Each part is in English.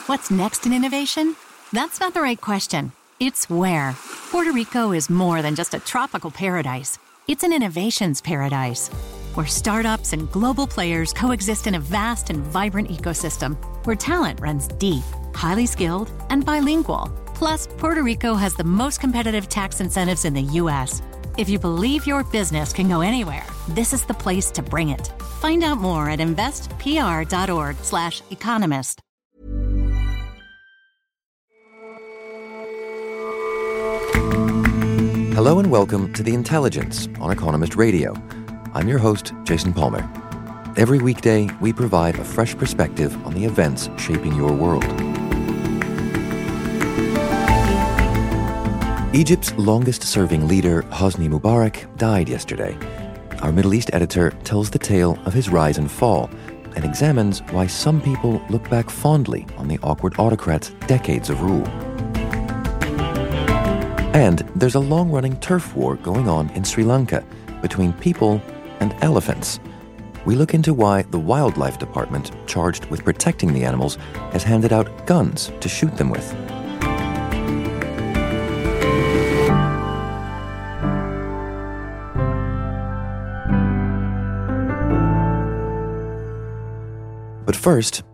What's next in innovation? That's not the right question. It's where. Puerto Rico is more than just a tropical paradise. It's an innovations paradise, where startups and global players coexist in a vast and vibrant ecosystem, where talent runs deep, highly skilled, and bilingual. Plus, Puerto Rico has the most competitive tax incentives in the U.S. If you believe your business can go anywhere, this is the place to bring it. Find out more at investpr.org/economist. Hello and welcome to The Intelligence on Economist Radio. I'm your host, Jason Palmer. Every weekday, we provide a fresh perspective on the events shaping your world. Egypt's longest-serving leader, Hosni Mubarak, died yesterday. Our Middle East editor tells the tale of his rise and fall and examines why some people look back fondly on the awkward autocrat's decades of rule. And there's a long-running turf war going on in Sri Lanka between people and elephants. We look into why the Wildlife Department, charged with protecting the animals, has handed out guns to shoot them with. But first,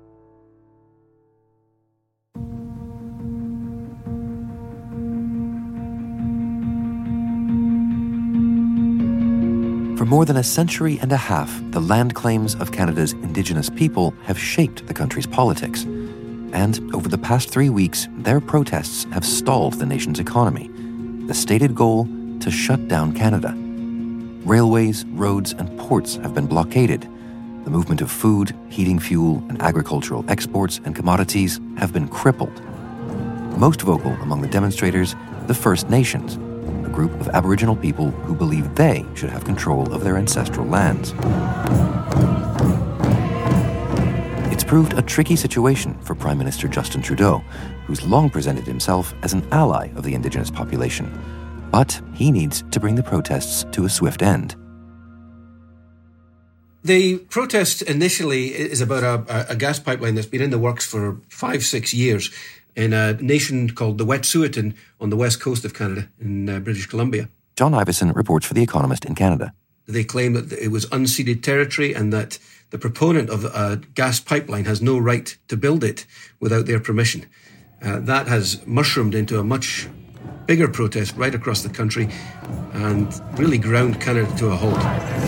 for more than a century and a half, the land claims of Canada's Indigenous people have shaped the country's politics. And over the past 3 weeks, their protests have stalled the nation's economy. The stated goal: to shut down Canada. Railways, roads, and ports have been blockaded. The movement of food, heating fuel, and agricultural exports and commodities have been crippled. Most vocal among the demonstrators, the First Nations, a group of Aboriginal people who believe they should have control of their ancestral lands. It's proved a tricky situation for Prime Minister Justin Trudeau, who's long presented himself as an ally of the Indigenous population. But he needs to bring the protests to a swift end. The protest initially is about a gas pipeline that's been in the works for 5-6 years in a nation called the Wet'suwet'en on the west coast of Canada in British Columbia. John Ivison reports for The Economist in Canada. They claim that it was unceded territory and that the proponent of a gas pipeline has no right to build it without their permission. That has mushroomed into a much bigger protest right across the country and really ground Canada to a halt.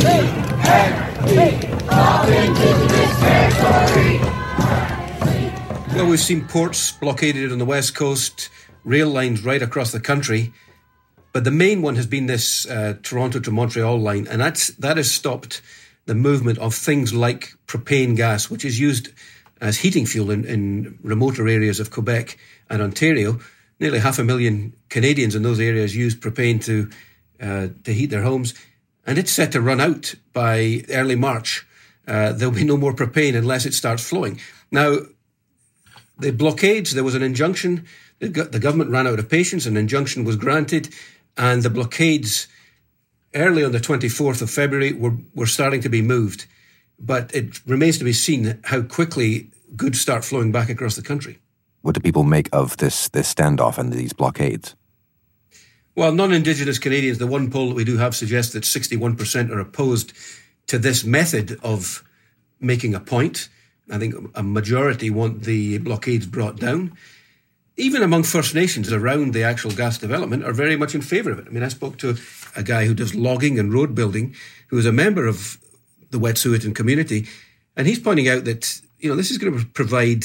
Well, we've seen ports blockaded on the west coast, rail lines right across the country, but the main one has been this Toronto to Montreal line, and that has stopped the movement of things like propane gas, which is used as heating fuel in remoter areas of Quebec and Ontario. Nearly 500,000 Canadians in those areas use propane to heat their homes, and it's set to run out by early March. There'll be no more propane unless it starts flowing. Now, the blockades, there was an injunction. The government ran out of patience. An injunction was granted, and the blockades early on the 24th of February were starting to be moved. But it remains to be seen how quickly goods start flowing back across the country. What do people make of this standoff and these blockades? Well, non-Indigenous Canadians, the one poll that we do have suggests that 61% are opposed to this method of making a point. I think a majority want the blockades brought down. Even among First Nations around the actual gas development are very much in favour of it. I mean, I spoke to a guy who does logging and road building, who is a member of the Wet'suwet'en community, and he's pointing out that, this is going to provide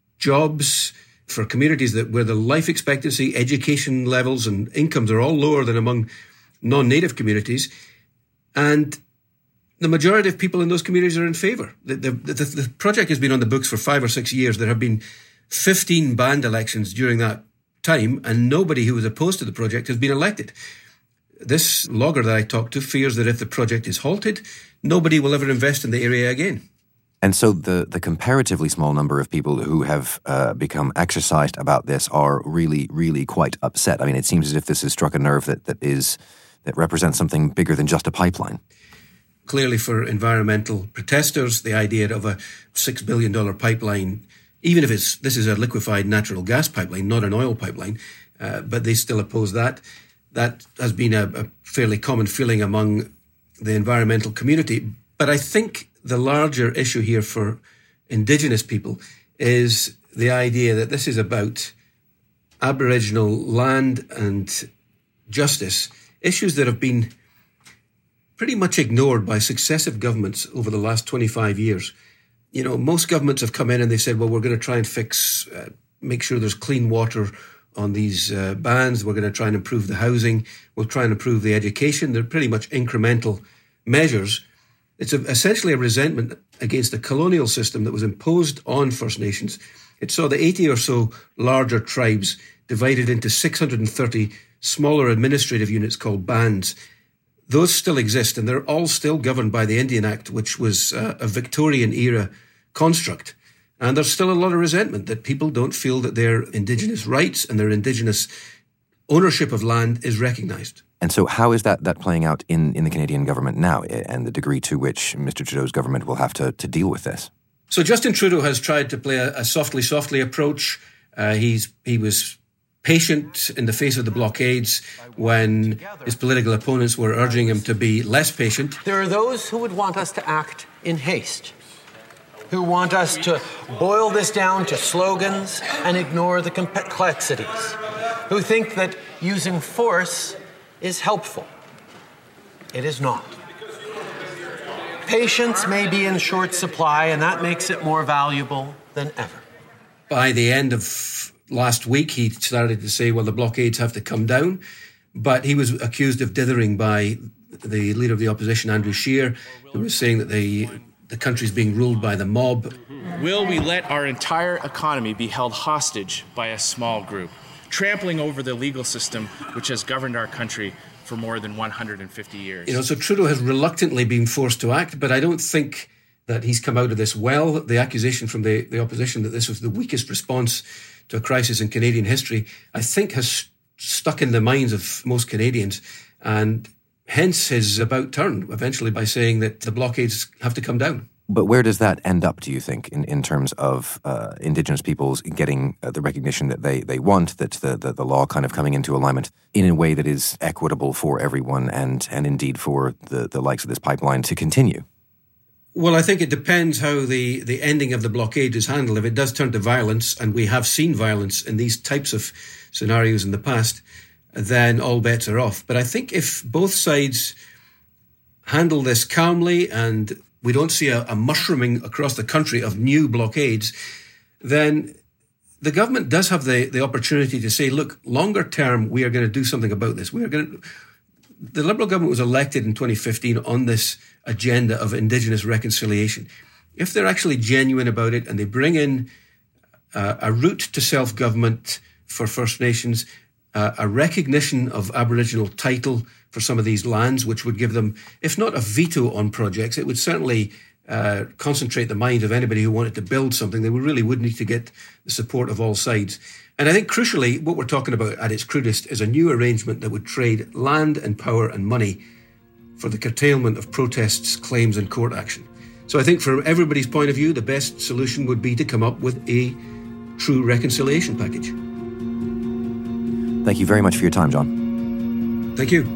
jobs for communities where the life expectancy, education levels and incomes are all lower than among non-native communities. And the majority of people in those communities are in favour. The project has been on the books for 5 or 6 years. There have been 15 banned elections during that time, and nobody who was opposed to the project has been elected. This logger that I talked to fears that if the project is halted, nobody will ever invest in the area again. And so the comparatively small number of people who have become exercised about this are really, really quite upset. I mean, it seems as if this has struck a nerve that represents something bigger than just a pipeline. Clearly, for environmental protesters, the idea of a $6 billion pipeline even if this is a liquefied natural gas pipeline, not an oil pipeline, but they still oppose that. That has been a fairly common feeling among the environmental community. But I think the larger issue here for Indigenous people is the idea that this is about Aboriginal land and justice, issues that have been pretty much ignored by successive governments over the last 25 years. You know, most governments have come in and they said, well, we're going to try and make sure there's clean water on these bands. We're going to try and improve the housing. We'll try and improve the education. They're pretty much incremental measures. It's essentially a resentment against the colonial system that was imposed on First Nations. It saw the 80 or so larger tribes divided into 630 smaller administrative units called bands. Those still exist, and they're all still governed by the Indian Act, which was a Victorian-era construct. And there's still a lot of resentment that people don't feel that their Indigenous rights and their Indigenous ownership of land is recognised. And so how is that playing out in the Canadian government now, and the degree to which Mr. Trudeau's government will have to deal with this? So Justin Trudeau has tried to play a softly approach. He was patient in the face of the blockades when his political opponents were urging him to be less patient. There are those who would want us to act in haste, who want us to boil this down to slogans and ignore the complexities, who think that using force is helpful. It is not. Patience may be in short supply, and that makes it more valuable than ever. By the end of last week, he started to say, well, the blockades have to come down. But he was accused of dithering by the leader of the opposition, Andrew Scheer, who was saying that the country's being ruled by the mob. Will we let our entire economy be held hostage by a small group, trampling over the legal system which has governed our country for more than 150 years? You know, so Trudeau has reluctantly been forced to act, but I don't think that he's come out of this well. The accusation from the opposition that this was the weakest response to a crisis in Canadian history, I think has stuck in the minds of most Canadians, and hence his about turn eventually by saying that the blockades have to come down. But where does that end up, do you think, in terms of Indigenous peoples getting the recognition that they want, that the law kind of coming into alignment in a way that is equitable for everyone and indeed for the likes of this pipeline to continue? Well, I think it depends how the ending of the blockade is handled. If it does turn to violence, and we have seen violence in these types of scenarios in the past, then all bets are off. But I think if both sides handle this calmly and we don't see a mushrooming across the country of new blockades, then the government does have the opportunity to say, look, longer term, we are going to do something about this. The Liberal government was elected in 2015 on this agenda of Indigenous reconciliation. If they're actually genuine about it and they bring in a route to self-government for First Nations, a recognition of Aboriginal title for some of these lands, which would give them, if not a veto on projects, it would certainly concentrate the mind of anybody who wanted to build something. They really would need to get the support of all sides. And I think crucially, what we're talking about at its crudest is a new arrangement that would trade land and power and money for the curtailment of protests, claims and court action. So I think from everybody's point of view, the best solution would be to come up with a true reconciliation package. Thank you very much for your time, John. Thank you.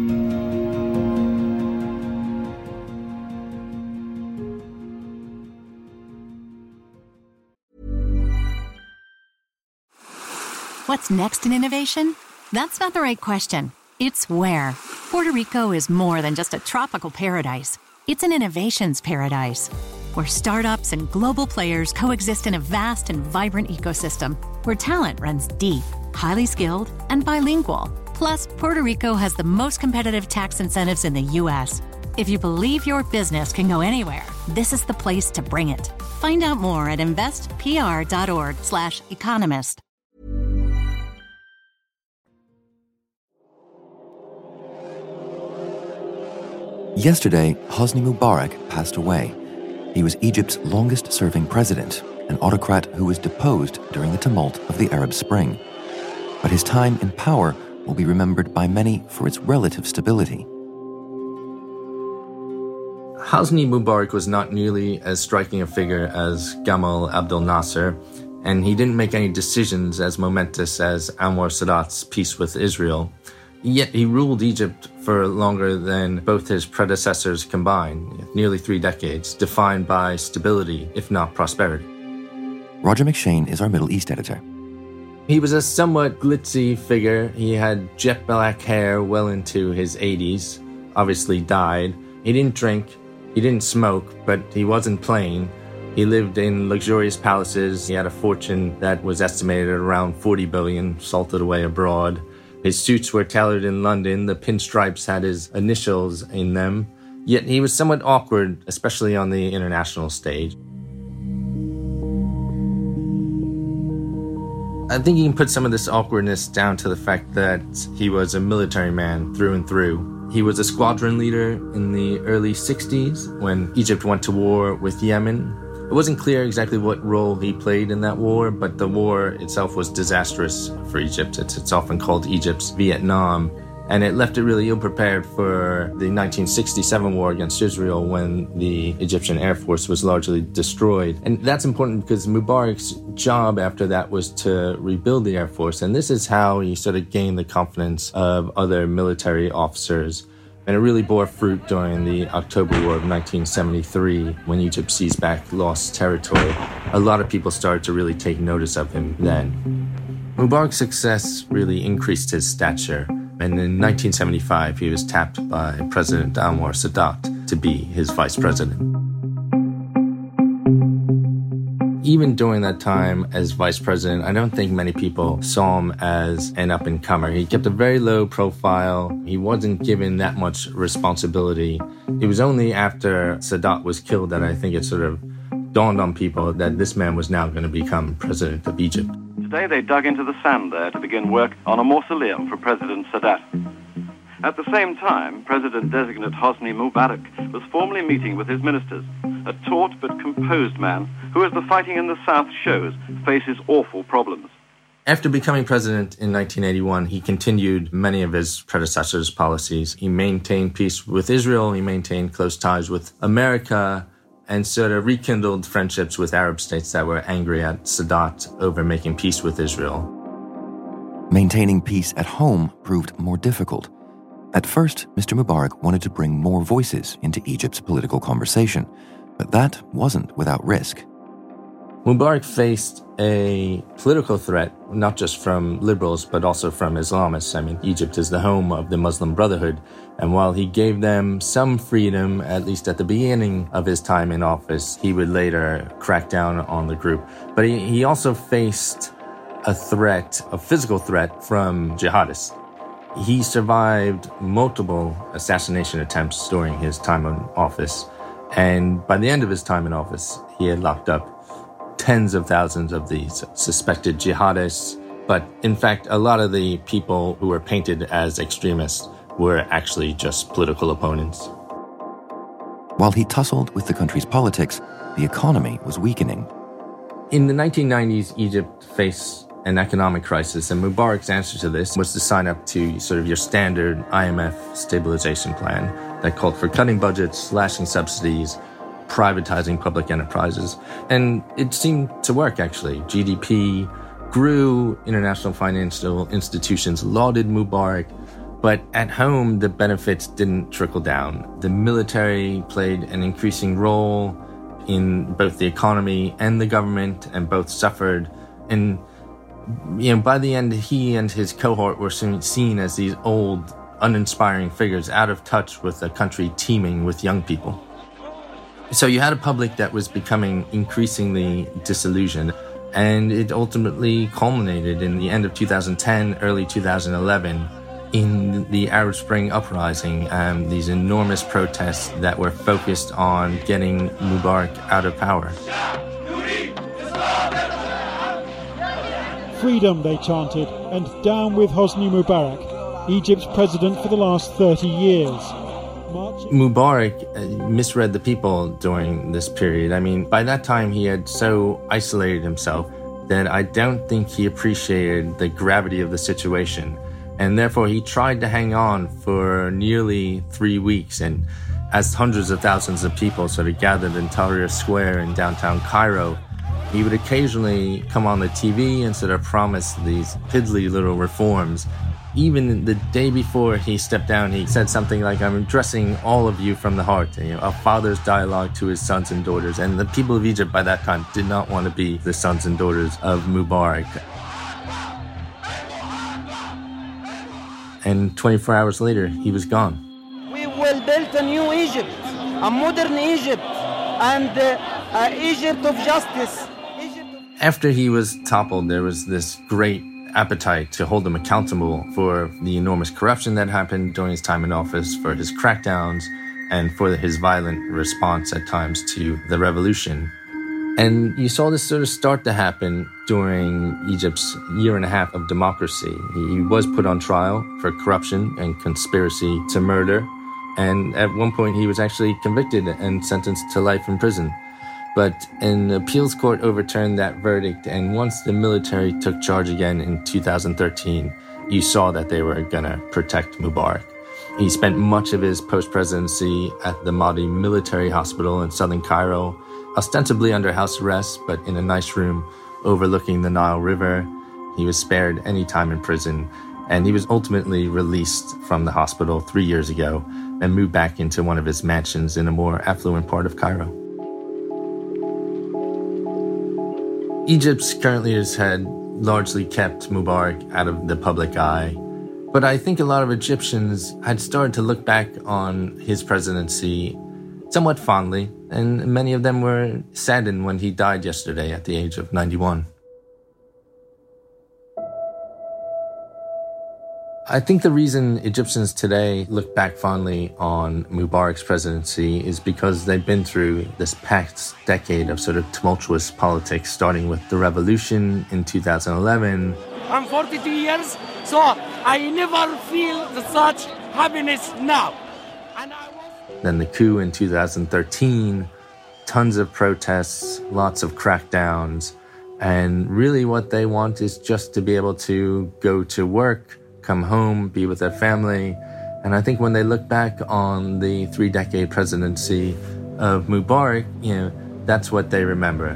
What's next in innovation? That's not the right question. It's where. Puerto Rico is more than just a tropical paradise. It's an innovations paradise, where startups and global players coexist in a vast and vibrant ecosystem, where talent runs deep, highly skilled, and bilingual. Plus, Puerto Rico has the most competitive tax incentives in the U.S. If you believe your business can go anywhere, this is the place to bring it. Find out more at investpr.org/economist. Yesterday, Hosni Mubarak passed away. He was Egypt's longest-serving president, an autocrat who was deposed during the tumult of the Arab Spring. But his time in power will be remembered by many for its relative stability. Hosni Mubarak was not nearly as striking a figure as Gamal Abdel Nasser, and he didn't make any decisions as momentous as Anwar Sadat's peace with Israel. Yet he ruled Egypt for longer than both his predecessors combined, nearly 3 decades, defined by stability, if not prosperity. Roger McShane is our Middle East editor. He was a somewhat glitzy figure. He had jet black hair well into his 80s, obviously died. He didn't drink, he didn't smoke, but he wasn't plain. He lived in luxurious palaces. He had a fortune that was estimated at around 40 billion, salted away abroad. His suits were tailored in London. The pinstripes had his initials in them. Yet he was somewhat awkward, especially on the international stage. I think you can put some of this awkwardness down to the fact that he was a military man through and through. He was a squadron leader in the early 60s when Egypt went to war with Yemen. It wasn't clear exactly what role he played in that war, but the war itself was disastrous for Egypt. It's often called Egypt's Vietnam, and it left it really ill-prepared for the 1967 war against Israel when the Egyptian Air Force was largely destroyed. And that's important because Mubarak's job after that was to rebuild the Air Force, and this is how he sort of gained the confidence of other military officers. And it really bore fruit during the October War of 1973 when Egypt seized back lost territory. A lot of people started to really take notice of him then. Mubarak's success really increased his stature, and in 1975 he was tapped by President Anwar Sadat to be his vice president. Even during that time as vice president, I don't think many people saw him as an up-and-comer. He kept a very low profile. He wasn't given that much responsibility. It was only after Sadat was killed that I think it sort of dawned on people that this man was now going to become president of Egypt. Today they dug into the sand there to begin work on a mausoleum for President Sadat. At the same time, President-designate Hosni Mubarak was formally meeting with his ministers, a taut but composed man who, as the fighting in the south shows, faces awful problems. After becoming president in 1981, he continued many of his predecessors' policies. He maintained peace with Israel, he maintained close ties with America, and sort of rekindled friendships with Arab states that were angry at Sadat over making peace with Israel. Maintaining peace at home proved more difficult. At first, Mr. Mubarak wanted to bring more voices into Egypt's political conversation, but that wasn't without risk. Mubarak faced a political threat, not just from liberals, but also from Islamists. I mean, Egypt is the home of the Muslim Brotherhood, and while he gave them some freedom, at least at the beginning of his time in office, he would later crack down on the group. But he also faced a threat, a physical threat from jihadists. He survived multiple assassination attempts during his time in office, and by the end of his time in office, he had locked up tens of thousands of these suspected jihadists. But in fact, a lot of the people who were painted as extremists were actually just political opponents. While he tussled with the country's politics, the economy was weakening. In the 1990s, Egypt faced an economic crisis, and Mubarak's answer to this was to sign up to sort of your standard IMF stabilization plan that called for cutting budgets, slashing subsidies, privatizing public enterprises. And it seemed to work, actually. GDP grew, international financial institutions lauded Mubarak, but at home, the benefits didn't trickle down. The military played an increasing role in both the economy and the government, and both suffered. And by the end, he and his cohort were seen as these old, uninspiring figures out of touch with a country teeming with young people. So you had a public that was becoming increasingly disillusioned, and it ultimately culminated in the end of 2010, early 2011, in the Arab Spring uprising, these enormous protests that were focused on getting Mubarak out of power. Freedom, they chanted, and down with Hosni Mubarak, Egypt's president for the last 30 years. Mubarak misread the people during this period. I mean, by that time he had so isolated himself that I don't think he appreciated the gravity of the situation. And therefore he tried to hang on for nearly 3 weeks. And as hundreds of thousands of people sort of gathered in Tahrir Square in downtown Cairo, he would occasionally come on the TV and sort of promise these piddly little reforms. Even the day before he stepped down, he said something like, "I'm addressing all of you from the heart," a father's dialogue to his sons and daughters. And the people of Egypt by that time did not want to be the sons and daughters of Mubarak. And 24 hours later, he was gone. We will build a new Egypt, a modern Egypt, and Egypt of justice. After he was toppled, there was this great appetite to hold him accountable for the enormous corruption that happened during his time in office, for his crackdowns, and for his violent response at times to the revolution. And you saw this sort of start to happen during Egypt's year and a half of democracy. He was put on trial for corruption and conspiracy to murder. And at one point, he was actually convicted and sentenced to life in prison. But an appeals court overturned that verdict, and once the military took charge again in 2013, you saw that they were going to protect Mubarak. He spent much of his post-presidency at the Mahdi Military Hospital in southern Cairo, ostensibly under house arrest, but in a nice room overlooking the Nile River. He was spared any time in prison, and he was ultimately released from the hospital 3 years ago and moved back into one of his mansions in a more affluent part of Cairo. Egypt's current leaders had largely kept Mubarak out of the public eye, but I think a lot of Egyptians had started to look back on his presidency somewhat fondly, and many of them were saddened when he died yesterday at the age of 91. I think the reason Egyptians today look back fondly on Mubarak's presidency is because they've been through this past decade of sort of tumultuous politics, starting with the revolution in 2011. I'm 42 years, so I never feel such happiness now. Then the coup in 2013, tons of protests, lots of crackdowns, and really what they want is just to be able to go to work, come home, be with their family. And I think when they look back on the 3-decade presidency of Mubarak, that's what they remember.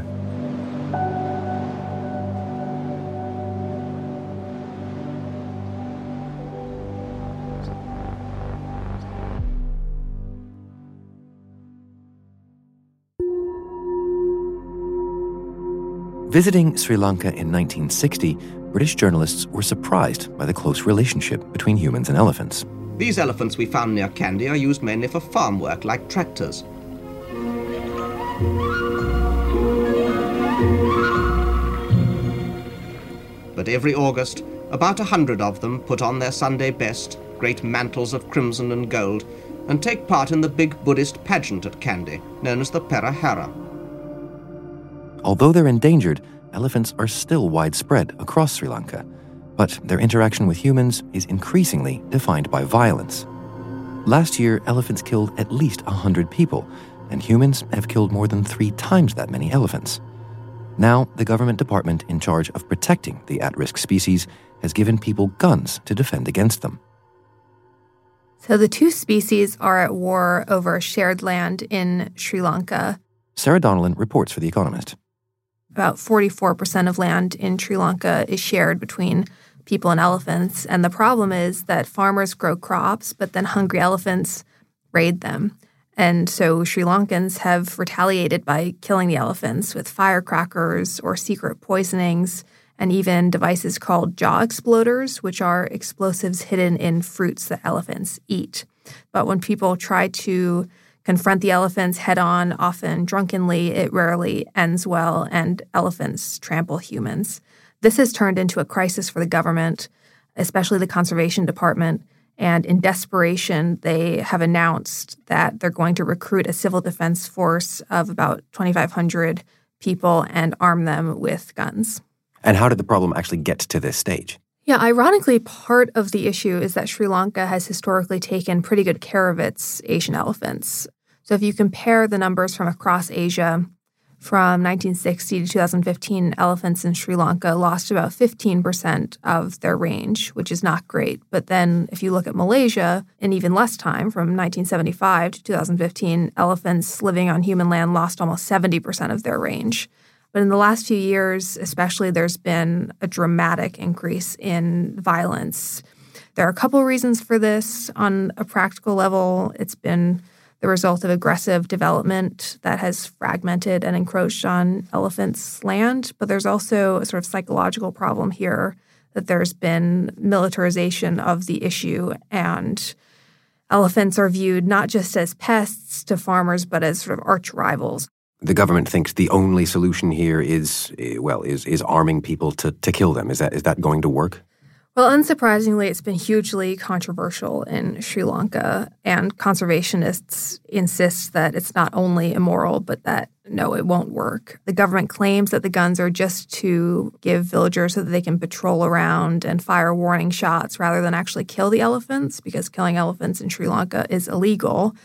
Visiting Sri Lanka in 1960, British journalists were surprised by the close relationship between humans and elephants. These elephants we found near Kandy are used mainly for farm work, like tractors. But every August, about 100 of them put on their Sunday best, great mantles of crimson and gold, and take part in the big Buddhist pageant at Kandy, known as the Perahera. Although they're endangered, elephants are still widespread across Sri Lanka, but their interaction with humans is increasingly defined by violence. Last year, elephants killed at least 100 people, and humans have killed more than 3 times that many elephants. Now, the government department in charge of protecting the at-risk species has given people guns to defend against them. So the two species are at war over shared land in Sri Lanka. Sarah Donnellan reports for The Economist. About 44% of land in Sri Lanka is shared between people and elephants. And the problem is that farmers grow crops, but then hungry elephants raid them. And so Sri Lankans have retaliated by killing the elephants with firecrackers or secret poisonings, and even devices called jaw exploders, which are explosives hidden in fruits that elephants eat. But when people try to confront the elephants head-on, often drunkenly, it rarely ends well, and elephants trample humans. This has turned into a crisis for the government, especially the Conservation Department, and in desperation, they have announced that they're going to recruit a civil defense force of about 2,500 people and arm them with guns. And how did the problem actually get to this stage? Yeah, ironically, part of the issue is that Sri Lanka has historically taken pretty good care of its Asian elephants. So if you compare the numbers from across Asia, From 1960 to 2015, elephants in Sri Lanka lost about 15% of their range, which is not great. But then if you look at Malaysia, in even less time, from 1975 to 2015, elephants living on human land lost almost 70% of their range. But in the last few years, especially, there's been a dramatic increase in violence. There are a couple of reasons for this. On a practical level, it's been the result of aggressive development that has fragmented and encroached on elephants' land. But there's also a sort of psychological problem here that there's been militarization of the issue, and elephants are viewed not just as pests to farmers, but as sort of arch rivals. The government thinks the only solution here is arming people to kill them. Is that going to work? Well, unsurprisingly, it's been hugely controversial in Sri Lanka, and conservationists insist that it's not only immoral, but that, no, it won't work. The government claims that the guns are just to give villagers so that they can patrol around and fire warning shots rather than actually kill the elephants, because killing elephants in Sri Lanka is illegal.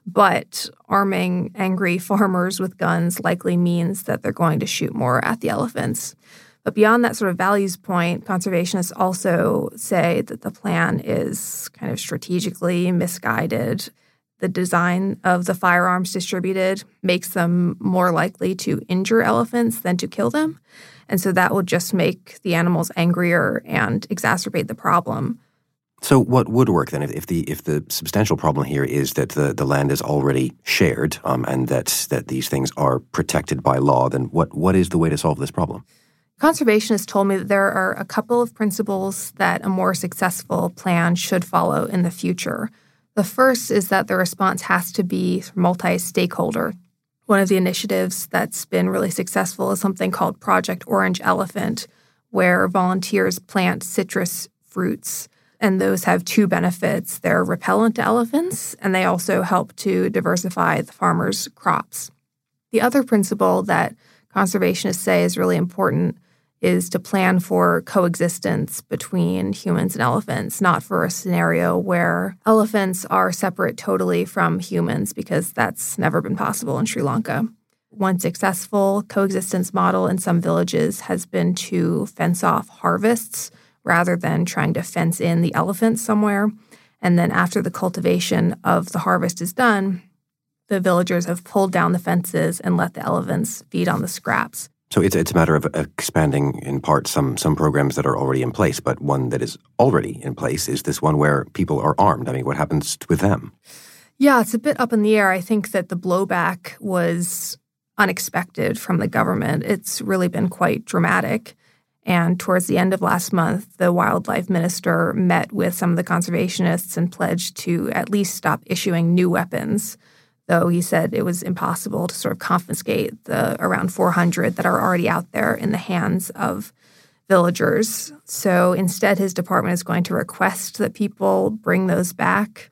But arming angry farmers with guns likely means that they're going to shoot more at the elephants. But beyond that sort of values point, conservationists also say that the plan is kind of strategically misguided. The design of the firearms distributed makes them more likely to injure elephants than to kill them. And so that will just make the animals angrier and exacerbate the problem. So what would work then if the substantial problem here is that the land is already shared and that these things are protected by law, then what is the way to solve this problem? Conservationists told me that there are a couple of principles that a more successful plan should follow in the future. The first is that the response has to be multi-stakeholder. One of the initiatives that's been really successful is something called Project Orange Elephant, where volunteers plant citrus fruits. And those have two benefits. They're repellent to elephants, and they also help to diversify the farmers' crops. The other principle that conservationists say is really important is to plan for coexistence between humans and elephants, not for a scenario where elephants are separate totally from humans, because that's never been possible in Sri Lanka. One successful coexistence model in some villages has been to fence off harvests rather than trying to fence in the elephants somewhere. And then after the cultivation of the harvest is done, the villagers have pulled down the fences and let the elephants feed on the scraps. So it's a matter of expanding, in part, some programs that are already in place, but one that is already in place is this one where people are armed. I mean, what happens with them? Yeah, it's a bit up in the air. I think that the blowback was unexpected from the government. It's really been quite dramatic. And towards the end of last month, the wildlife minister met with some of the conservationists and pledged to at least stop issuing new weapons, though he said it was impossible to sort of confiscate the around 400 that are already out there in the hands of villagers. So instead, his department is going to request that people bring those back.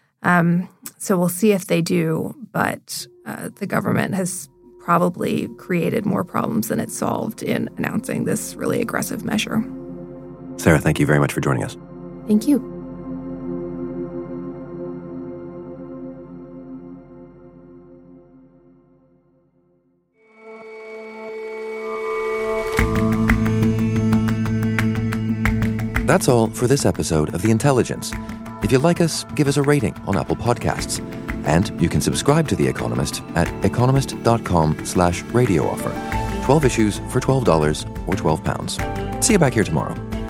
So we'll see if they do, but the government has probably created more problems than it solved in announcing this really aggressive measure. Sarah, thank you very much for joining us. Thank you. That's all for this episode of The Intelligence. If you like us, give us a rating on Apple Podcasts. And you can subscribe to The Economist at economist.com/radio offer. 12 issues for $12 or £12. See you back here tomorrow.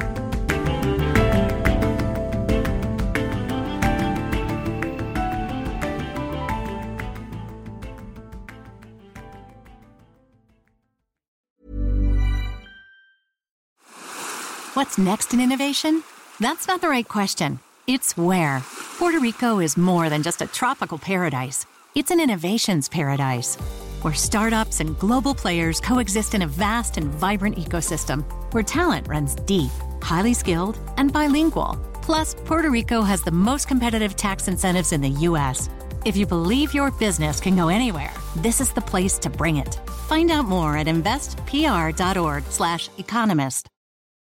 What's next in innovation? That's not the right question. It's where. Puerto Rico is more than just a tropical paradise. It's an innovations paradise, where startups and global players coexist in a vast and vibrant ecosystem, where talent runs deep, highly skilled, and bilingual. Plus, Puerto Rico has the most competitive tax incentives in the U.S. If you believe your business can go anywhere, this is the place to bring it. Find out more at investpr.org/economist.